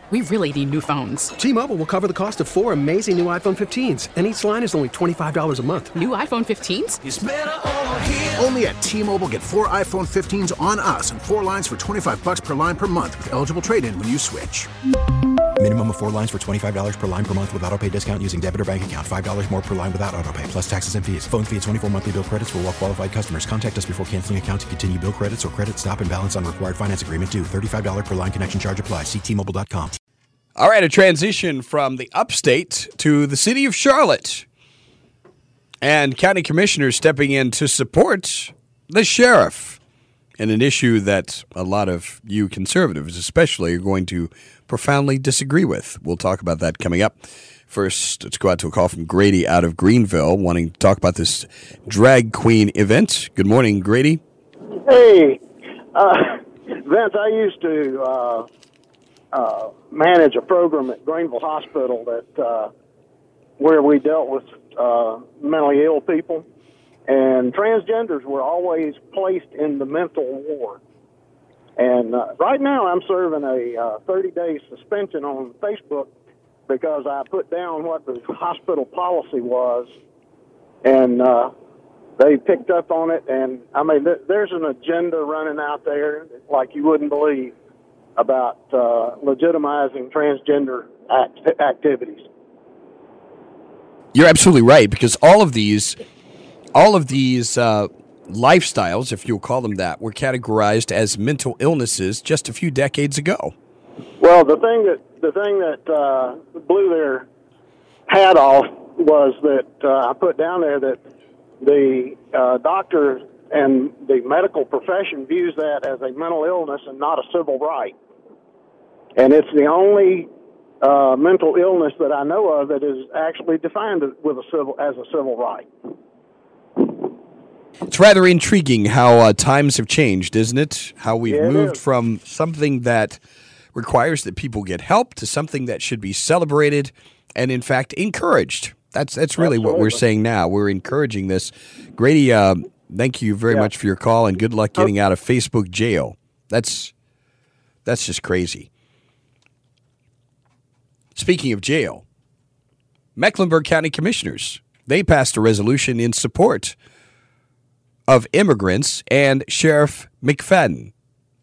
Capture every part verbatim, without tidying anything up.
We really need new phones. T-Mobile will cover the cost of four amazing new iPhone fifteens, and each line is only twenty-five dollars a month. New iPhone fifteens? It's better over here. Only at T-Mobile, get four iPhone fifteens on us and four lines for twenty-five dollars per line per month with eligible trade-in when you switch. Minimum of four lines for twenty-five dollars per line per month with autopay discount using debit or bank account. five dollars more per line without autopay, plus taxes and fees. Phone fee at twenty-four monthly bill credits for well-qualified customers. Contact us before canceling account to continue bill credits or credit stop and balance on required finance agreement due. thirty-five dollars per line connection charge applies. See T Mobile dot com. All right, a transition from the upstate to the city of Charlotte. And county commissioners stepping in to support the sheriff in an issue that a lot of you conservatives especially are going to profoundly disagree with. We'll talk about that coming up. First, let's go out to a call from Grady out of Greenville wanting to talk about this drag queen event. Good morning, Grady. Hey, uh, Vince, I used to uh, uh, manage a program at Greenville Hospital that uh, where we dealt with uh, mentally ill people, and transgenders were always placed in the mental ward. And uh, right now I'm serving a uh, thirty-day suspension on Facebook because I put down what the hospital policy was, and uh, they picked up on it. And, I mean, th- there's an agenda running out there like you wouldn't believe about uh, legitimizing transgender act- activities. You're absolutely right, because all of these, all of these uh, lifestyles, if you'll call them that, were categorized as mental illnesses just a few decades ago. Well, the thing that the thing that uh, blew their hat off was that uh, I put down there that the uh, doctor and the medical profession views that as a mental illness and not a civil right, and it's the only uh, mental illness that I know of that is actually defined with a civil as a civil right. It's rather intriguing how uh, times have changed, isn't it? How we've Yeah, it moved is. from something that requires that people get help to something that should be celebrated and, in fact, encouraged. That's that's really what we're Absolutely. saying now. We're encouraging this. Grady, uh, thank you very Yeah. much for your call, and good luck getting out of Facebook jail. That's that's just crazy. Speaking of jail, Mecklenburg County Commissioners, they passed a resolution in support of immigrants and Sheriff McFadden.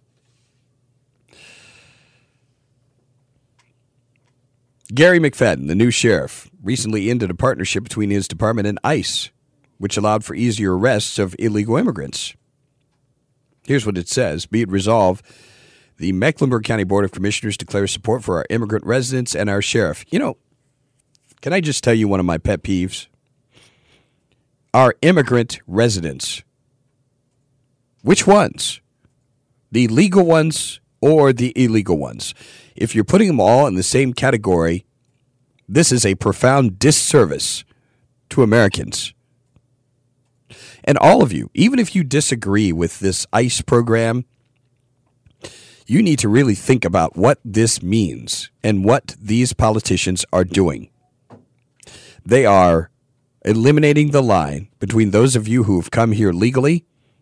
Gary McFadden, the new sheriff, recently ended a partnership between his department and ICE, which allowed for easier arrests of illegal immigrants. Here's what it says. Be it resolved, the Mecklenburg County Board of Commissioners declares support for our immigrant residents and our sheriff. You know, can I just tell you one of my pet peeves? Our immigrant residents. Which ones? The legal ones or the illegal ones? If you're putting them all in the same category, this is a profound disservice to Americans. And all of you, even if you disagree with this ICE program, you need to really think about what this means and what these politicians are doing. They are eliminating the line between those of you who have come here legally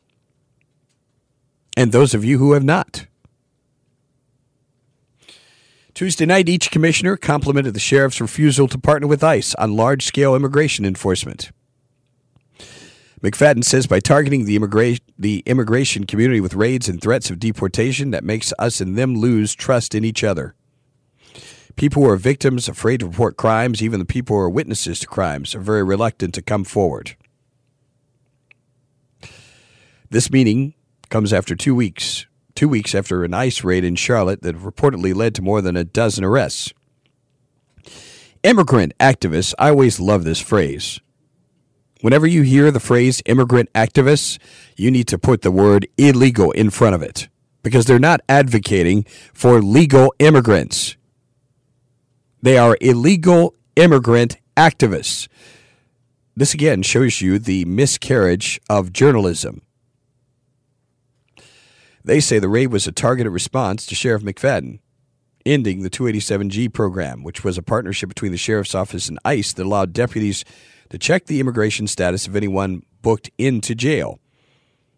and those of you who have not. Tuesday night, each commissioner complimented the sheriff's refusal to partner with ICE on large-scale immigration enforcement. McFadden says by targeting the, immigra- the immigration community with raids and threats of deportation, that makes us and them lose trust in each other. People who are victims, afraid to report crimes, even the people who are witnesses to crimes, are very reluctant to come forward. This meeting comes after two weeks, two weeks after an ICE raid in Charlotte that reportedly led to more than a dozen arrests. Immigrant activists, I always love this phrase. Whenever you hear the phrase immigrant activists, you need to put the word illegal in front of it because they're not advocating for legal immigrants. They are illegal immigrant activists. This again shows you the miscarriage of journalism. They say the raid was a targeted response to Sheriff McFadden, ending the two eighty-seven G program, which was a partnership between the Sheriff's Office and ICE that allowed deputies to check the immigration status of anyone booked into jail.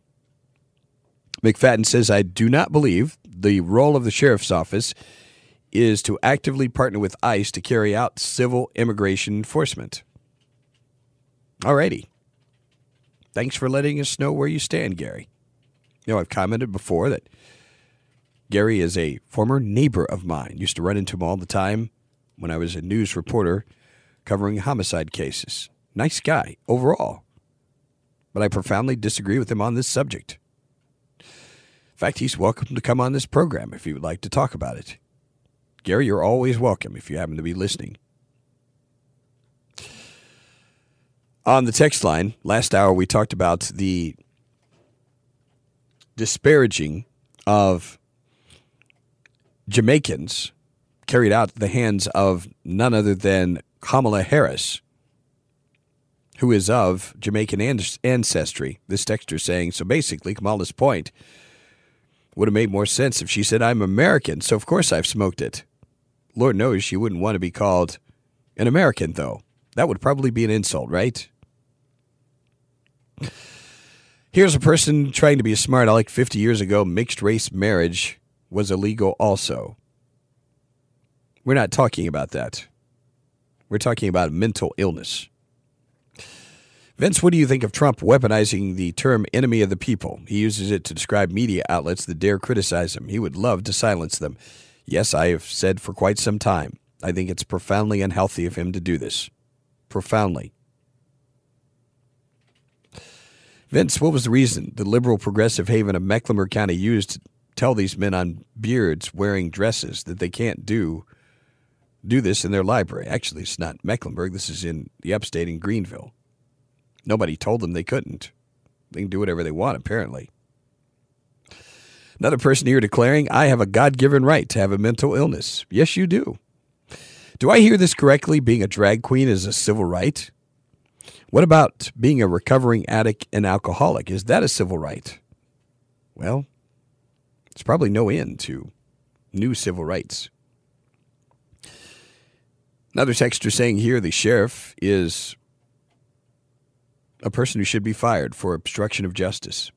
McFadden says, I do not believe the role of the Sheriff's Office is to actively partner with ICE to carry out civil immigration enforcement. Alrighty. Thanks for letting us know where you stand, Gary. You know, I've commented before that Gary is a former neighbor of mine. Used to run into him all the time when I was a news reporter covering homicide cases. Nice guy overall. But I profoundly disagree with him on this subject. In fact, he's welcome to come on this program if he would like to talk about it. Gary, you're always welcome if you happen to be listening. On the text line, last hour we talked about the disparaging of Jamaicans carried out at the hands of none other than Kamala Harris, who is of Jamaican ancestry. This texter saying, so basically, Kamala's point would have made more sense if she said, I'm American, so of course I've smoked it. Lord knows she wouldn't want to be called an American, though. That would probably be an insult, right? Here's a person trying to be smart. Like fifty years ago, mixed-race marriage was illegal also. We're not talking about that. We're talking about mental illness. Vince, what do you think of Trump weaponizing the term enemy of the people? He uses it to describe media outlets that dare criticize him. He would love to silence them. Yes, I have said for quite some time, I think it's profoundly unhealthy of him to do this. Profoundly. Vince, what was the reason the liberal progressive haven of Mecklenburg County used to tell these men on beards wearing dresses that they can't do do this in their library? Actually, it's not Mecklenburg. This is in the upstate in Greenville. Nobody told them they couldn't. They can do whatever they want, apparently. Another person here declaring, I have a God-given right to have a mental illness. Yes, you do. Do I hear this correctly? Being a drag queen is a civil right? What about being a recovering addict and alcoholic? Is that a civil right? Well, there's probably no end to new civil rights. Another texter saying here the sheriff is a person who should be fired for obstruction of justice.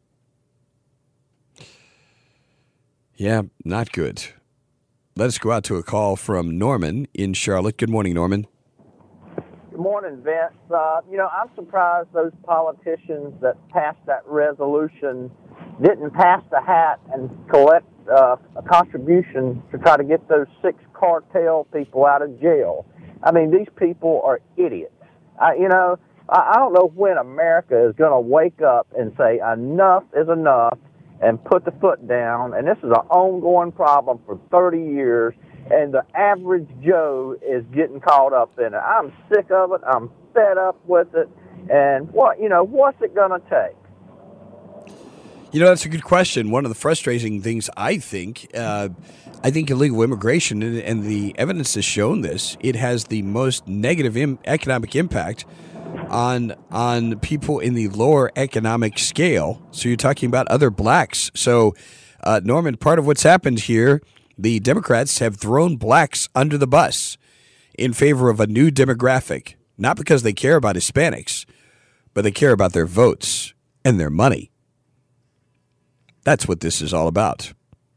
Yeah, not good. Let us go out to a call from Norman in Charlotte. Good morning, Norman. Good morning, Vince. Uh, you know, I'm surprised those politicians that passed that resolution didn't pass the hat and collect uh, a contribution to try to get those six cartel people out of jail. I mean, these people are idiots. I, you know, I, I don't know when America is going to wake up and say enough is enough and put the foot down. And this is an ongoing problem for thirty years. And the average Joe is getting caught up in it. I'm sick of it. I'm fed up with it. And what, you know, what's it going to take? You know, that's a good question. One of the frustrating things, I think, uh, I think illegal immigration, and, and the evidence has shown this, it has the most negative im- economic impact on on people in the lower economic scale. So you're talking about other blacks. So, uh, Norman, part of what's happened here, the Democrats have thrown blacks under the bus in favor of a new demographic, not because they care about Hispanics, but they care about their votes and their money. That's what this is all about.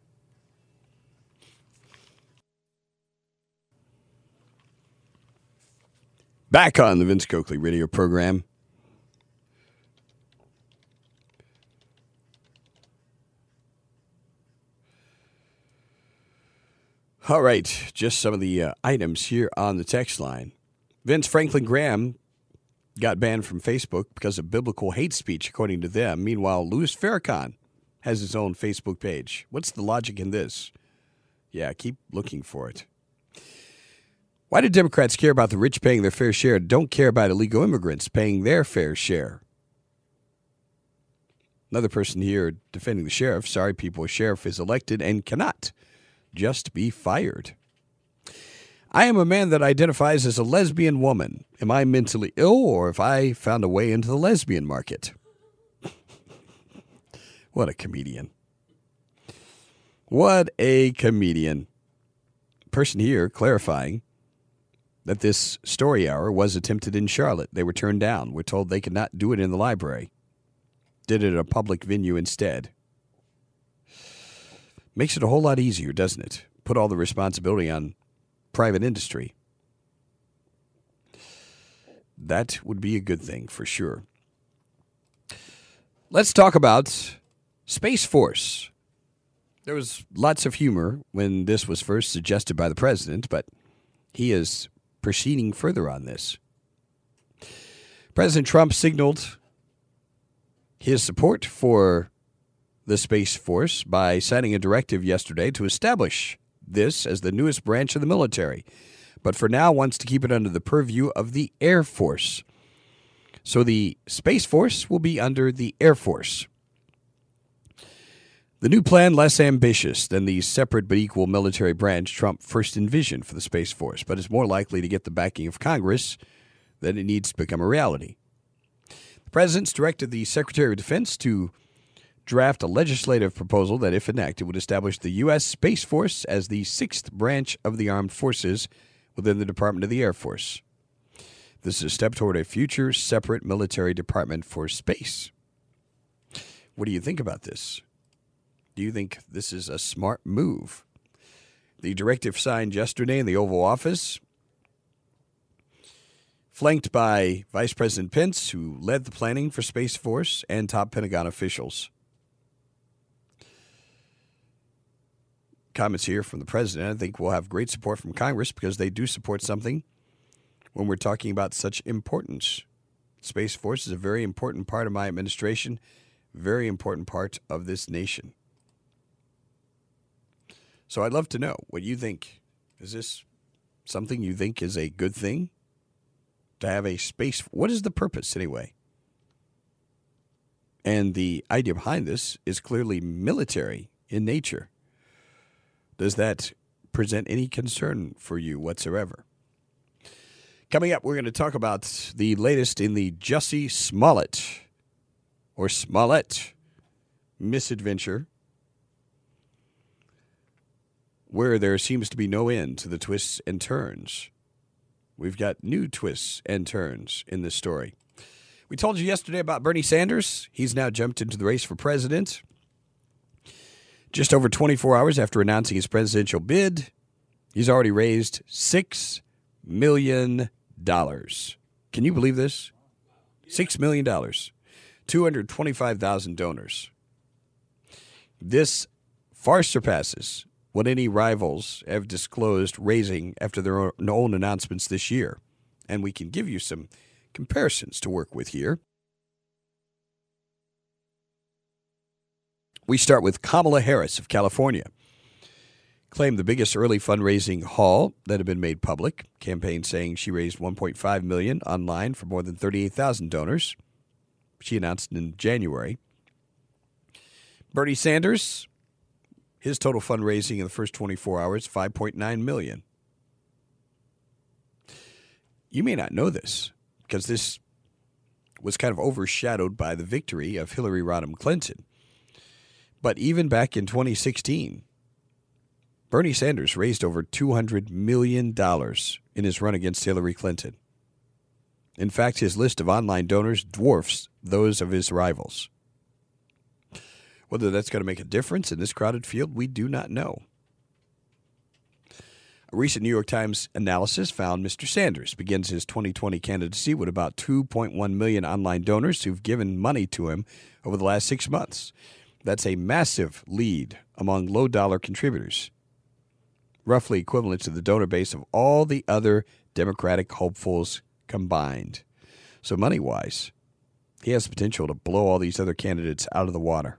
Back on the Vince Coakley radio program. All right, just some of the uh, items here on the text line. Vince, Franklin Graham got banned from Facebook because of biblical hate speech, according to them. Meanwhile, Louis Farrakhan has his own Facebook page. What's the logic in this? Yeah, keep looking for it. Why do Democrats care about the rich paying their fair share and don't care about illegal immigrants paying their fair share? Another person here defending the sheriff. Sorry, people, a sheriff is elected and cannot just be fired. I am a man that identifies as a lesbian woman. Am I mentally ill, or have I found a way into the lesbian market? What a comedian. What a comedian. Person here clarifying that this story hour was attempted in Charlotte. They were turned down. We're told they could not do it in the library. Did it at a public venue instead. Makes it a whole lot easier, doesn't it? put all the responsibility on private industry. That would be a good thing for sure. Let's talk about Space Force. There was lots of humor when this was first suggested by the president, but he is proceeding further on this. President Trump signaled his support for the Space Force by signing a directive yesterday to establish this as the newest branch of the military, but for now wants to keep it under the purview of the Air Force. So the Space Force will be under the Air Force. The new plan, less ambitious than the separate but equal military branch Trump first envisioned for the Space Force, but is more likely to get the backing of Congress than it needs to become a reality. The president's directed the Secretary of Defense to draft a legislative proposal that, if enacted, would establish the U S. Space Force as the sixth branch of the armed forces within the Department of the Air Force. This is a step toward a future separate military department for space. What do you think about this? Do you think this is a smart move? The directive signed yesterday in the Oval Office, flanked by Vice President Pence, who led the planning for Space Force, and top Pentagon officials. Comments here from the president. I think we'll have great support from Congress because they do support something when we're talking about such importance. Space Force is a very important part of my administration, very important part of this nation. So I'd love to know what you think. Is this something you think is a good thing? To have a space, what is the purpose anyway? And the idea behind this is clearly military in nature. Does that present any concern for you whatsoever? Coming up, we're going to talk about the latest in the Jussie Smollett, or Smollett, misadventure, where there seems to be no end to the twists and turns. We've got new twists and turns in this story. We told you yesterday about Bernie Sanders. He's now jumped into the race for president. Just over twenty-four hours after announcing his presidential bid, he's already raised six million dollars. Can you believe this? six million dollars. two hundred twenty-five thousand donors. This far surpasses what any rivals have disclosed raising after their own announcements this year. And we can give you some comparisons to work with here. We start with Kamala Harris of California. Claimed the biggest early fundraising haul that had been made public. Campaign saying she raised one point five million dollars online for more than thirty-eight thousand donors. She announced in January. Bernie Sanders, his total fundraising in the first twenty-four hours, five point nine million dollars. You may not know this because this was kind of overshadowed by the victory of Hillary Rodham Clinton. But even back in twenty sixteen, Bernie Sanders raised over two hundred million dollars in his run against Hillary Clinton. In fact, his list of online donors dwarfs those of his rivals. Whether that's going to make a difference in this crowded field, we do not know. A recent New York Times analysis found Mister Sanders begins his twenty twenty candidacy with about two point one million online donors who've given money to him over the last six months. That's a massive lead among low-dollar contributors, roughly equivalent to the donor base of all the other Democratic hopefuls combined. So money-wise, he has the potential to blow all these other candidates out of the water.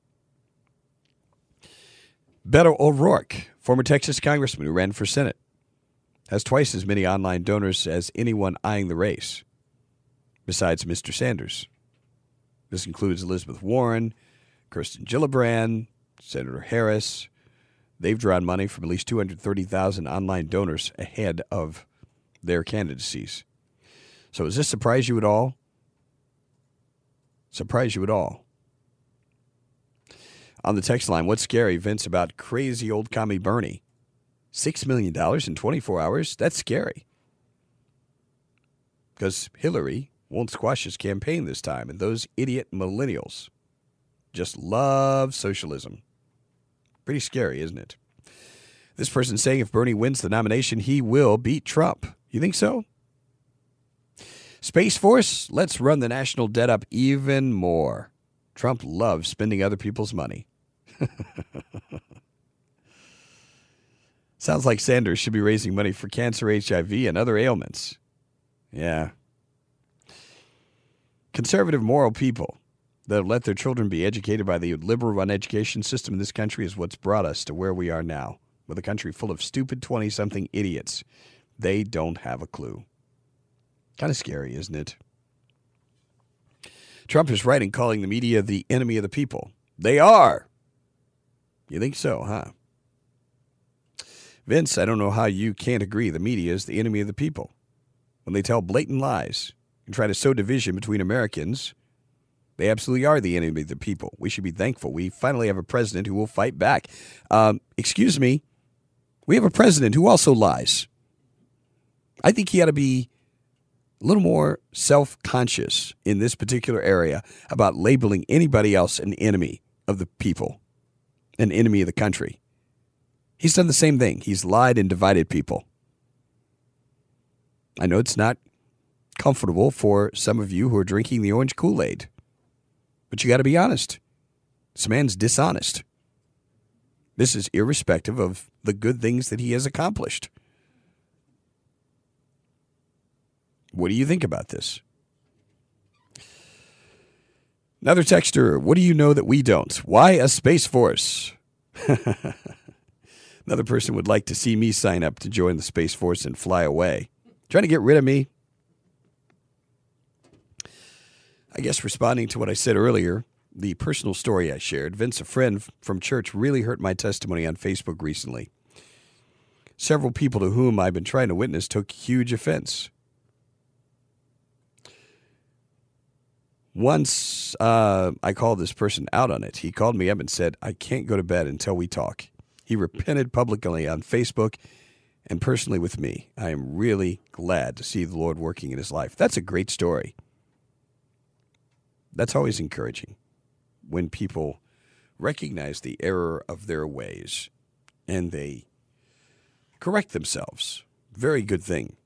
Beto O'Rourke, former Texas congressman who ran for Senate, has twice as many online donors as anyone eyeing the race, besides Mister Sanders. This includes Elizabeth Warren, Kirsten Gillibrand, Senator Harris. They've drawn money from at least two hundred thirty thousand online donors ahead of their candidacies. So does this surprise you at all? Surprise you at all? On the text line, what's scary, Vince, about crazy old commie Bernie? six million dollars in twenty-four hours? That's scary. Because Hillary won't squash his campaign this time, and those idiot millennials just love socialism. Pretty scary, isn't it? This person saying if Bernie wins the nomination, he will beat Trump. You think so? Space Force, let's run the national debt up even more. Trump loves spending other people's money. Sounds like Sanders should be raising money for cancer, H I V, and other ailments. Yeah. Conservative, moral people that let their children be educated by the liberal-run education system in this country is what's brought us to where we are now, with a country full of stupid twenty-something idiots. They don't have a clue. Kind of scary, isn't it? Trump is right in calling the media the enemy of the people. They are. You think so, huh? Vince, I don't know how you can't agree the media is the enemy of the people. When they tell blatant lies and try to sow division between Americans, they absolutely are the enemy of the people. We should be thankful. We finally have a president who will fight back. Um, excuse me. We have a president who also lies. I think he ought to be a little more self-conscious in this particular area about labeling anybody else an enemy of the people, an enemy of the country. He's done the same thing. He's lied and divided people. I know it's not comfortable for some of you who are drinking the orange Kool-Aid, but you got to be honest. This man's dishonest. This is irrespective of the good things that he has accomplished. What do you think about this? Another texter, what do you know that we don't? Why a Space Force? Another person would like to see me sign up to join the Space Force and fly away. Trying to get rid of me? I guess responding to what I said earlier, the personal story I shared, Vince, a friend from church, really hurt my testimony on Facebook recently. Several people to whom I've been trying to witness took huge offense. Once uh, I called this person out on it, he called me up and said, I can't go to bed until we talk. He repented publicly on Facebook and personally with me. I am really glad to see the Lord working in his life. That's a great story. That's always encouraging when people recognize the error of their ways and they correct themselves. Very good thing.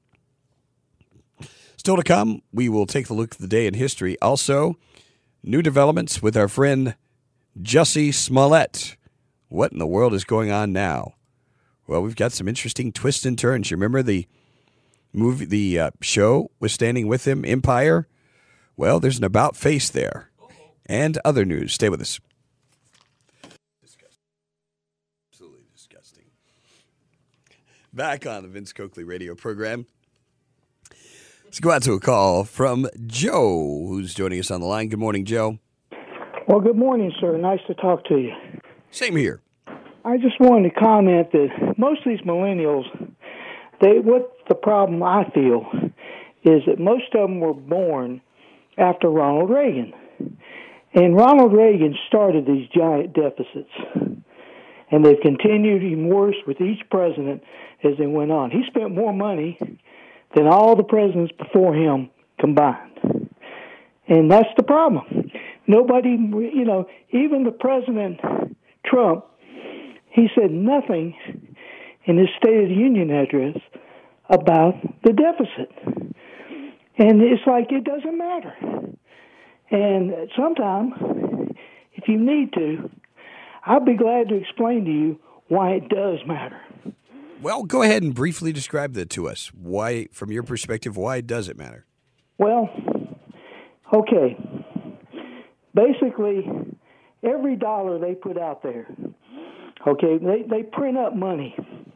Still to come, we will take a look at the day in history. Also, new developments with our friend Jussie Smollett. What in the world is going on now? Well, we've got some interesting twists and turns. You remember the movie, the uh, show was Standing With Him, Empire? Well, there's an about face there. And other news. Stay with us. Disgusting. Absolutely disgusting. Back on the Vince Coakley radio program. Let's go out to a call from Joe, who's joining us on the line. Good morning, Joe. Well, good morning, sir. Nice to talk to you. Same here. I just wanted to comment that most of these millennials, they what the problem I feel is that most of them were born after Ronald Reagan. And Ronald Reagan started these giant deficits. And they've continued even worse with each president as they went on. He spent more money than all the presidents before him combined. And that's the problem. Nobody, you know, even the President Trump, he said nothing in his State of the Union address about the deficit. And it's like it doesn't matter. And sometime, if you need to, I'll be glad to explain to you why it does matter. Well, go ahead and briefly describe that to us. Why, from your perspective, why does it matter? Well, okay. Basically, every dollar they put out there, okay, they, they print up money.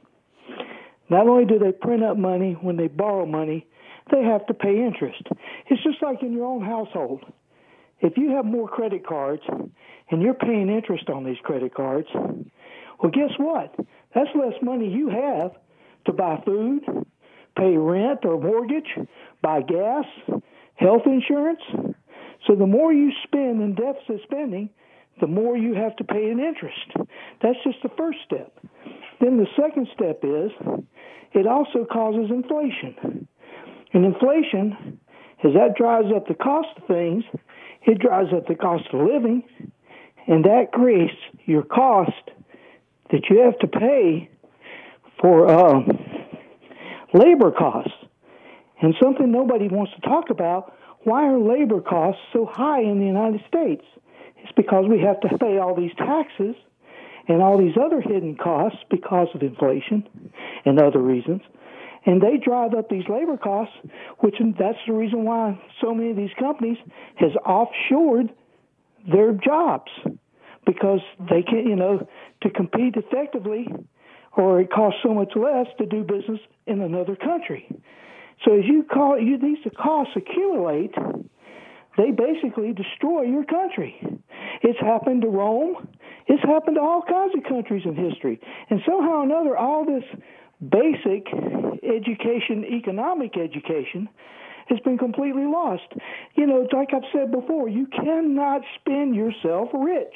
Not only do they print up money, when they borrow money, they have to pay interest. It's just like in your own household. If you have more credit cards and you're paying interest on these credit cards, well, guess what? That's less money you have to buy food, pay rent or mortgage, buy gas, health insurance. So the more you spend in deficit spending, the more you have to pay in interest. That's just the first step. Then the second step is it also causes inflation. And inflation, as that drives up the cost of things, it drives up the cost of living, and that creates your cost that you have to pay for uh, labor costs. And something nobody wants to talk about, why are labor costs so high in the United States? It's because we have to pay all these taxes and all these other hidden costs because of inflation and other reasons. And they drive up these labor costs, which that's the reason why so many of these companies has offshored their jobs, because they can't, you know, to compete effectively, or it costs so much less to do business in another country. So as you call, you, these costs accumulate, they basically destroy your country. It's happened to Rome. It's happened to all kinds of countries in history. And somehow or another, all this basic education, economic education, has been completely lost. You know, like I've said before, you cannot spend yourself rich.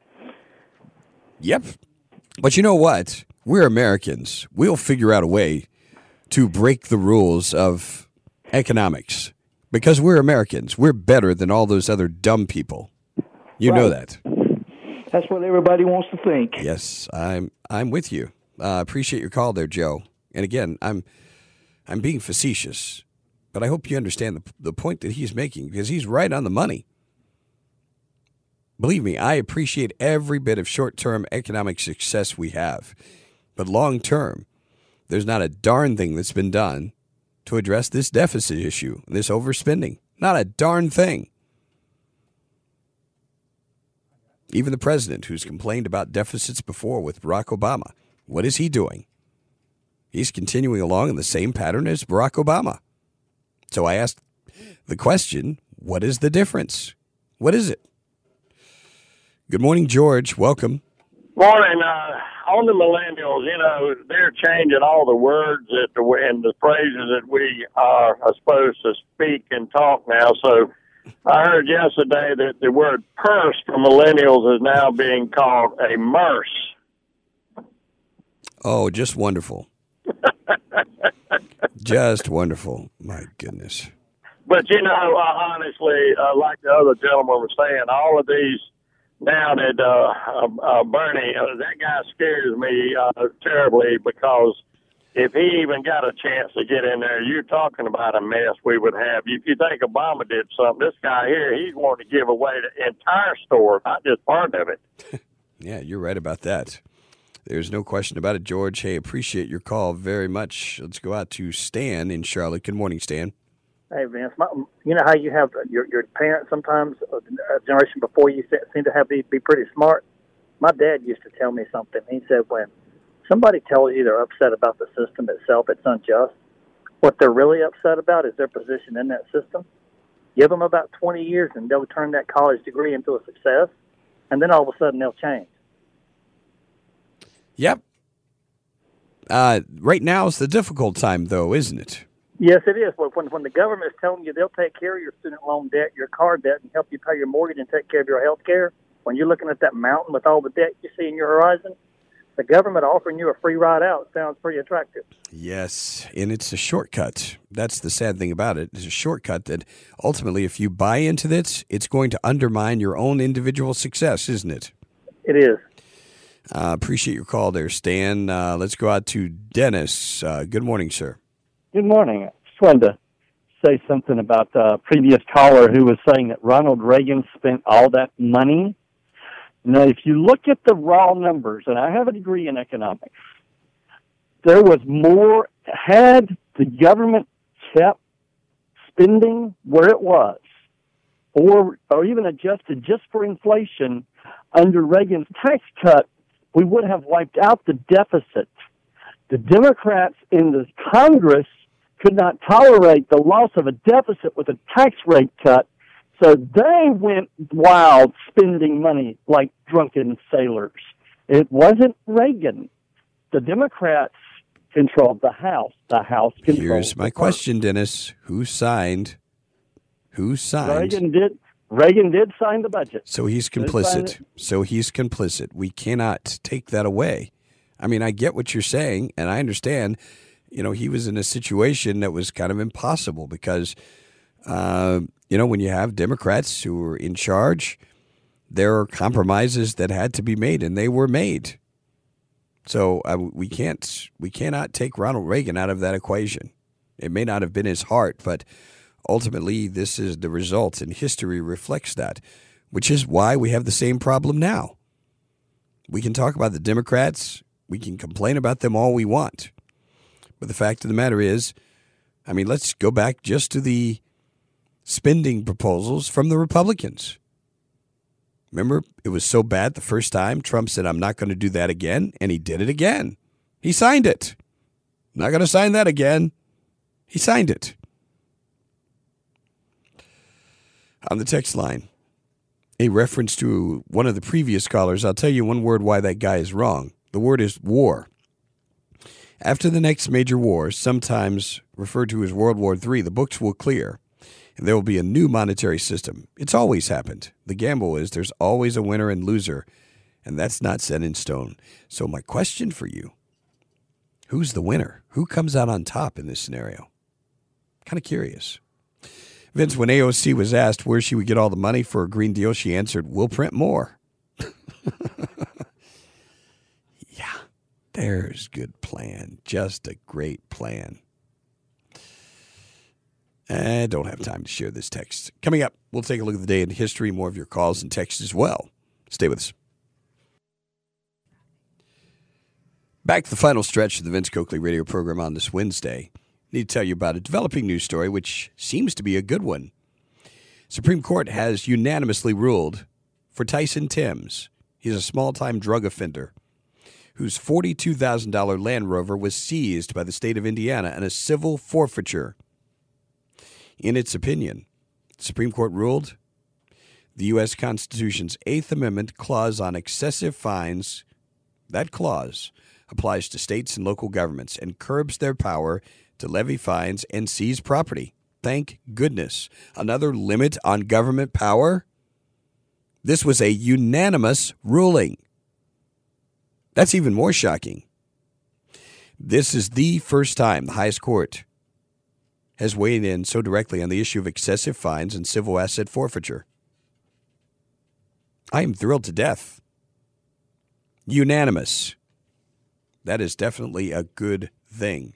Yep. But you know what? We're Americans. We'll figure out a way to break the rules of economics because we're Americans. We're better than all those other dumb people. You right. know that. That's what everybody wants to think. Yes, I'm I'm with you. I uh, appreciate your call there, Joe. And again, I'm I'm being facetious, but I hope you understand the the point that he's making, because he's right on the money. Believe me, I appreciate every bit of short-term economic success we have, but long-term, there's not a darn thing that's been done to address this deficit issue, this overspending. Not a darn thing. Even the president, who's complained about deficits before with Barack Obama, what is he doing? He's continuing along in the same pattern as Barack Obama. So I asked the question, what is the difference? What is it? Good morning, George. Welcome. Morning. Uh, on the millennials, you know, they're changing all the words that the, and the phrases that we are, are supposed to speak and talk now. So I heard yesterday that the word purse for millennials is now being called a merce. Oh, just wonderful. Just wonderful. My goodness. But, you know, uh, honestly, uh, like the other gentleman was saying, all of these now that uh, uh, Bernie, uh, that guy scares me uh, terribly, because if he even got a chance to get in there, you're talking about a mess we would have. If you think Obama did something, this guy here, he's wanting to give away the entire store, not just part of it. Yeah, you're right about that. There's no question about it, George. Hey, appreciate your call very much. Let's go out to Stan in Charlotte. Good morning, Stan. Hey, Vince, my, you know how you have your your parents sometimes, a generation before you seem to have be, be pretty smart? My dad used to tell me something. He said, when somebody tells you they're upset about the system itself, it's unjust, what they're really upset about is their position in that system. Give them about twenty years and they'll turn that college degree into a success, and then all of a sudden they'll change. Yep. Uh, right now is the difficult time, though, isn't it? Yes, it is. When when the government is telling you they'll take care of your student loan debt, your car debt, and help you pay your mortgage and take care of your health care, when you're looking at that mountain with all the debt you see in your horizon, the government offering you a free ride out sounds pretty attractive. Yes, and it's a shortcut. That's the sad thing about it. It's a shortcut that ultimately, if you buy into this, it's going to undermine your own individual success, isn't it? It is. Uh, appreciate your call there, Stan. Uh, let's go out to Dennis. Uh, good morning, sir. Good morning. I just wanted to say something about the previous caller who was saying that Ronald Reagan spent all that money. Now, if you look at the raw numbers, and I have a degree in economics, there was more, had the government kept spending where it was, or or even adjusted just for inflation under Reagan's tax cut, we would have wiped out the deficit. The Democrats in the Congress could not tolerate the loss of a deficit with a tax rate cut, so they went wild spending money like drunken sailors. It wasn't Reagan. The Democrats controlled the House. The House controlled Here's my the question, Dennis. Who signed? Who signed? Reagan did. Reagan did sign the budget. So he's complicit. So he's complicit. We cannot take that away. I mean, I get what you're saying, and I understand. You know, he was in a situation that was kind of impossible because, uh, you know, when you have Democrats who are in charge, there are compromises that had to be made, and they were made. So uh, we can't, we cannot take Ronald Reagan out of that equation. It may not have been his heart, but ultimately this is the result, and history reflects that, which is why we have the same problem now. We can talk about the Democrats. We can complain about them all we want. But the fact of the matter is, I mean, let's go back just to the spending proposals from the Republicans. Remember, it was so bad the first time Trump said, I'm not going to do that again, and he did it again. He signed it. Not going to sign that again. He signed it. On the text line, a reference to one of the previous callers, I'll tell you one word why that guy is wrong. The word is war. After the next major war, sometimes referred to as World War Three, the books will clear, and there will be a new monetary system. It's always happened. The gamble is there's always a winner and loser, and that's not set in stone. So my question for you, who's the winner? Who comes out on top in this scenario? Kind of curious. Vince, when A O C was asked where she would get all the money for a Green Deal, she answered, we'll print more. Yeah, there's good plan. Just a great plan. I don't have time to share this text. Coming up, we'll take a look at the day in history, more of your calls and texts as well. Stay with us. Back to the final stretch of the Vince Coakley radio program on this Wednesday. I need to tell you about a developing news story, which seems to be a good one. Supreme Court has unanimously ruled for Tyson Timms. He's a small-time drug offender whose forty-two thousand dollars Land Rover was seized by the state of Indiana in a civil forfeiture. In its opinion, the Supreme Court ruled the U S Constitution's Eighth Amendment clause on excessive fines, that clause applies to states and local governments and curbs their power to levy fines and seize property. Thank goodness. Another limit on government power? This was a unanimous ruling. That's even more shocking. This is the first time the highest court has weighed in so directly on the issue of excessive fines and civil asset forfeiture. I am thrilled to death. Unanimous. That is definitely a good thing.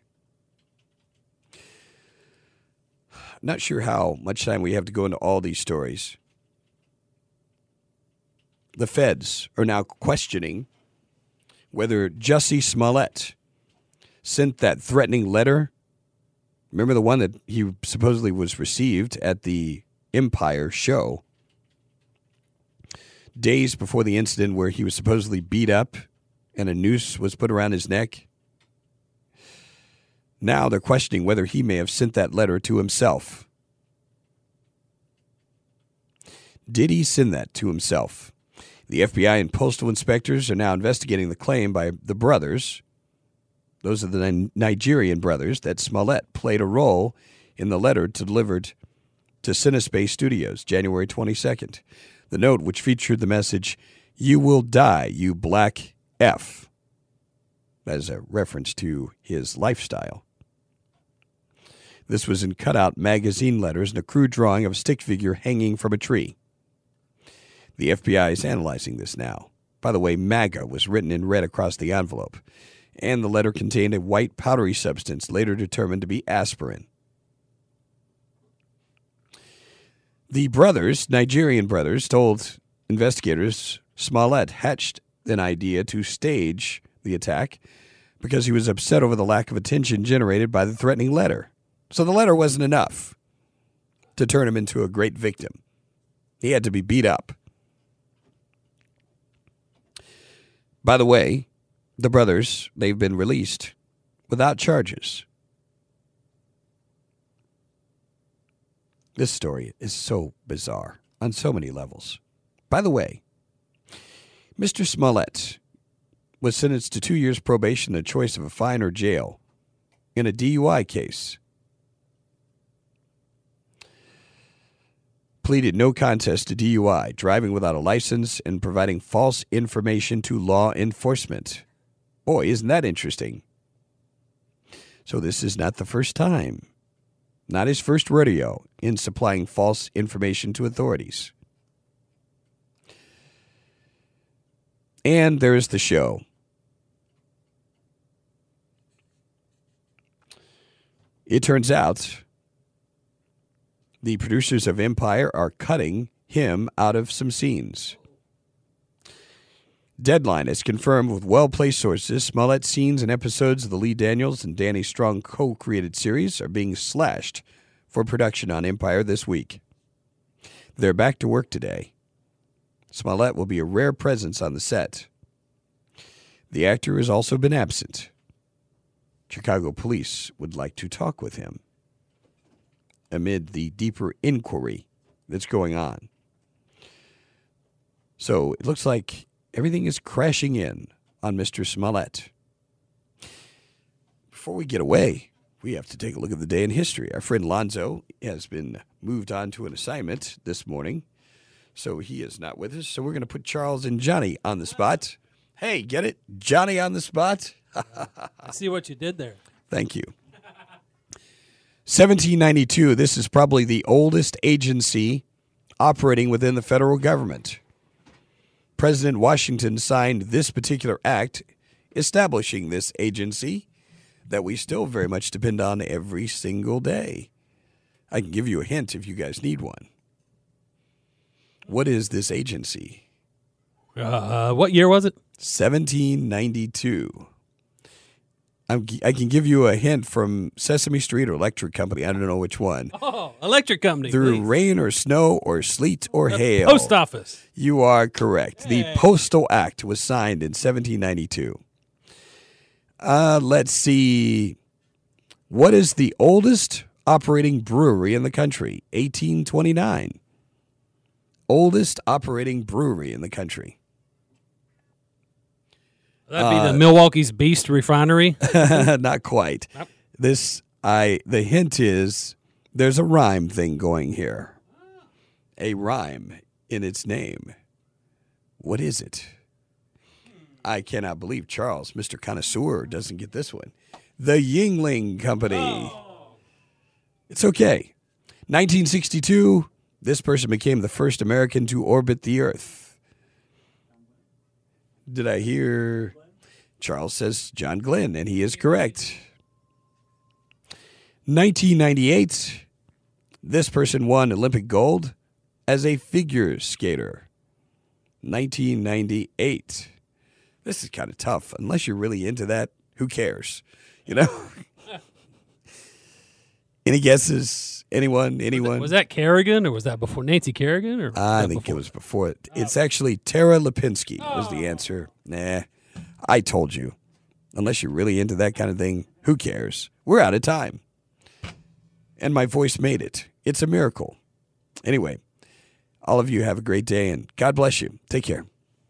Not sure how much time we have to go into all these stories. The feds are now questioning whether Jussie Smollett sent that threatening letter. Remember the one that he supposedly was received at the Empire show days before the incident where he was supposedly beat up and a noose was put around his neck? Now they're questioning whether he may have sent that letter to himself. Did he send that to himself? The F B I and postal inspectors are now investigating the claim by the brothers. Those are the Nigerian brothers that Smollett played a role in the letter delivered to Cinespace Studios January twenty-second. The note, which featured the message, "You will die, you black F," as a reference to his lifestyle. This was in cutout magazine letters and a crude drawing of a stick figure hanging from a tree. The F B I is analyzing this now. By the way, MAGA was written in red across the envelope, and the letter contained a white powdery substance later determined to be aspirin. The brothers, Nigerian brothers, told investigators Smollett hatched an idea to stage the attack because he was upset over the lack of attention generated by the threatening letter. So the letter wasn't enough to turn him into a great victim. He had to be beat up. By the way, the brothers, they've been released without charges. This story is so bizarre on so many levels. By the way, Mister Smollett was sentenced to two years probation and a choice of a fine or jail in a D U I case. Pleaded no contest to D U I, driving without a license, and providing false information to law enforcement. Boy, isn't that interesting? So this is not the first time, not his first rodeo in supplying false information to authorities. And there's the show. It turns out the producers of Empire are cutting him out of some scenes. Deadline has confirmed with well-placed sources Smollett's scenes and episodes of the Lee Daniels and Danny Strong co-created series are being slashed for production on Empire this week. They're back to work today. Smollett will be a rare presence on the set. The actor has also been absent. Chicago police would like to talk with him amid the deeper inquiry that's going on. So it looks like everything is crashing in on Mister Smollett. Before we get away, we have to take a look at the day in history. Our friend Lonzo has been moved on to an assignment this morning, so he is not with us. So we're going to put Charles and Johnny on the spot. Hey, get it? Johnny on the spot? I see what you did there. Thank you. seventeen ninety-two, this is probably the oldest agency operating within the federal government. President Washington signed this particular act establishing this agency that we still very much depend on every single day. I can give you a hint if you guys need one. What is this agency? Uh, what year was it? seventeen ninety-two. I'm, I can give you a hint from Sesame Street or Electric Company. I don't know which one. Oh, Electric Company. Through please. rain or snow or sleet or The hail. Post Office. You are correct. Hey. The Postal Act was signed in seventeen ninety-two. Uh, let's see. What is the oldest operating brewery in the country? eighteen twenty-nine. Oldest operating brewery in the country. That'd be Uh, the Milwaukee's Beast Refinery. Not quite. Nope. This I the hint is there's a rhyme thing going here. A rhyme in its name. What is it? I cannot believe Charles, Mister Connoisseur, doesn't get this one. The Yingling Company. Oh. It's okay. nineteen sixty-two, this person became the first American to orbit the Earth. Did I hear? Charles says John Glenn, and he is correct. nineteen ninety-eight, this person won Olympic gold as a figure skater. nineteen ninety-eight. This is kind of tough. Unless you're really into that, who cares? You know? Any guesses? Anyone? Anyone? Was that Kerrigan, or was that before Nancy Kerrigan? Or was I that think before? it was before it. It's actually Tara Lipinski was the answer. Nah, I told you. Unless you're really into that kind of thing, who cares? We're out of time. And my voice made it. It's a miracle. Anyway, all of you have a great day, and God bless you. Take care.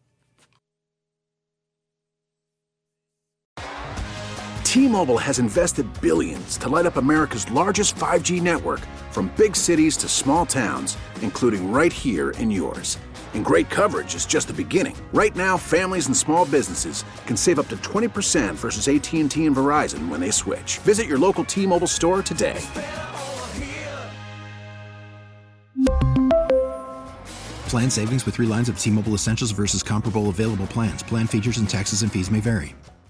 T-Mobile has invested billions to light up America's largest five G network, from big cities to small towns, including right here in yours. And great coverage is just the beginning. Right now, families and small businesses can save up to twenty percent versus A T and T and Verizon when they switch. Visit your local T-Mobile store today. Plan savings with three lines of T-Mobile Essentials versus comparable available plans. Plan features and taxes and fees may vary.